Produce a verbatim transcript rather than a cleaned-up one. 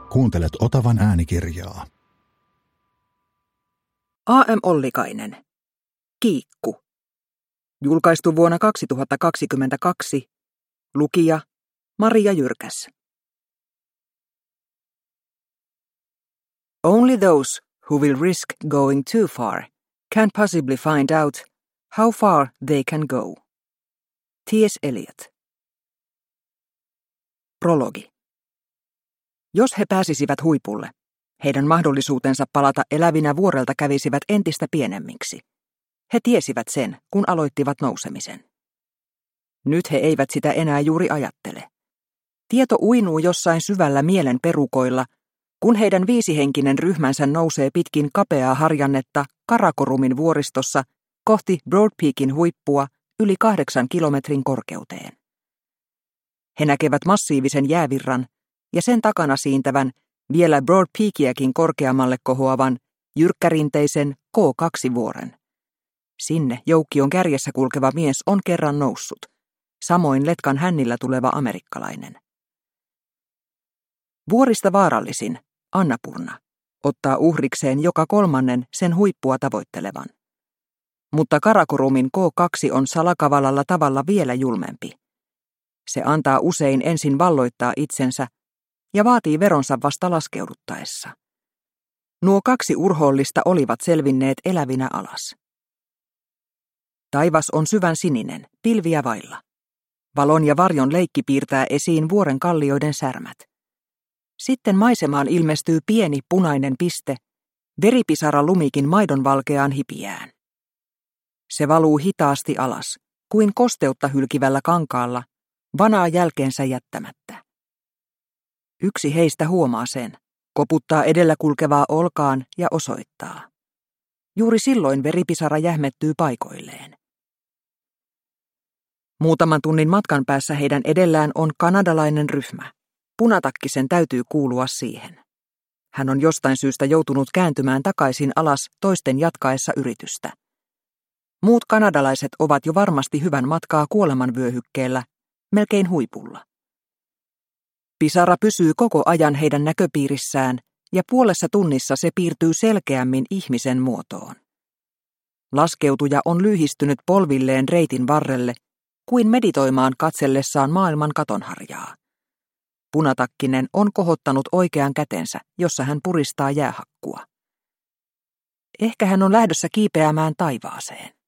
Kuuntelet Otavan äänikirjaa. A M Ollikainen. Kiikku. Julkaistu vuonna kaksituhattakaksikymmentäkaksi. Lukija Maria Jyrkäs. Only those who will risk going too far can possibly find out how far they can go. T S Eliot. Prologi. Jos he pääsisivät huipulle, heidän mahdollisuutensa palata elävinä vuorelta kävisivät entistä pienemmiksi. He tiesivät sen, kun aloittivat nousemisen. Nyt he eivät sitä enää juuri ajattele. Tieto uinuu jossain syvällä mielen perukoilla, kun heidän viisihenkinen ryhmänsä nousee pitkin kapeaa harjannetta Karakorumin vuoristossa kohti Broad Peakin huippua yli kahdeksan kilometrin korkeuteen. He näkevät massiivisen jäävirran ja sen takana siintävän, vielä Broad Peakiäkin korkeammalle kohoavan, jyrkkärinteisen K kaksi vuoren. Sinne joukkion kärjessä kulkeva mies on kerran noussut, samoin letkan hännillä tuleva amerikkalainen. Vuorista vaarallisin, Annapurna, ottaa uhrikseen joka kolmannen sen huippua tavoittelevan. Mutta Karakorumin K kaksi on salakavalalla tavalla vielä julmempi. Se antaa usein ensin valloittaa itsensä ja vaatii veronsa vasta laskeuduttaessa. Nuo kaksi urhoollista olivat selvinneet elävinä alas. Taivas on syvän sininen, pilviä vailla. Valon ja varjon leikki piirtää esiin vuoren kallioiden särmät. Sitten maisemaan ilmestyy pieni punainen piste, veripisara lumikin maidonvalkeaan hipiään. Se valuu hitaasti alas, kuin kosteutta hylkivällä kankaalla, vanaa jälkeensä jättämättä. Yksi heistä huomaa sen, koputtaa edellä kulkevaa olkaan ja osoittaa. Juuri silloin veripisara jähmettyy paikoilleen. Muutaman tunnin matkan päässä heidän edellään on kanadalainen ryhmä. Punatakkisen täytyy kuulua siihen. Hän on jostain syystä joutunut kääntymään takaisin alas toisten jatkaessa yritystä. Muut kanadalaiset ovat jo varmasti hyvän matkaa kuolemanvyöhykkeellä, melkein huipulla. Pisara pysyy koko ajan heidän näköpiirissään ja puolessa tunnissa se piirtyy selkeämmin ihmisen muotoon. Laskeutuja on lyhistynyt polvilleen reitin varrelle, kuin meditoimaan katsellessaan maailman katonharjaa. Punatakkinen on kohottanut oikean kätensä, jossa hän puristaa jäähakkua. Ehkä hän on lähdössä kiipeämään taivaaseen.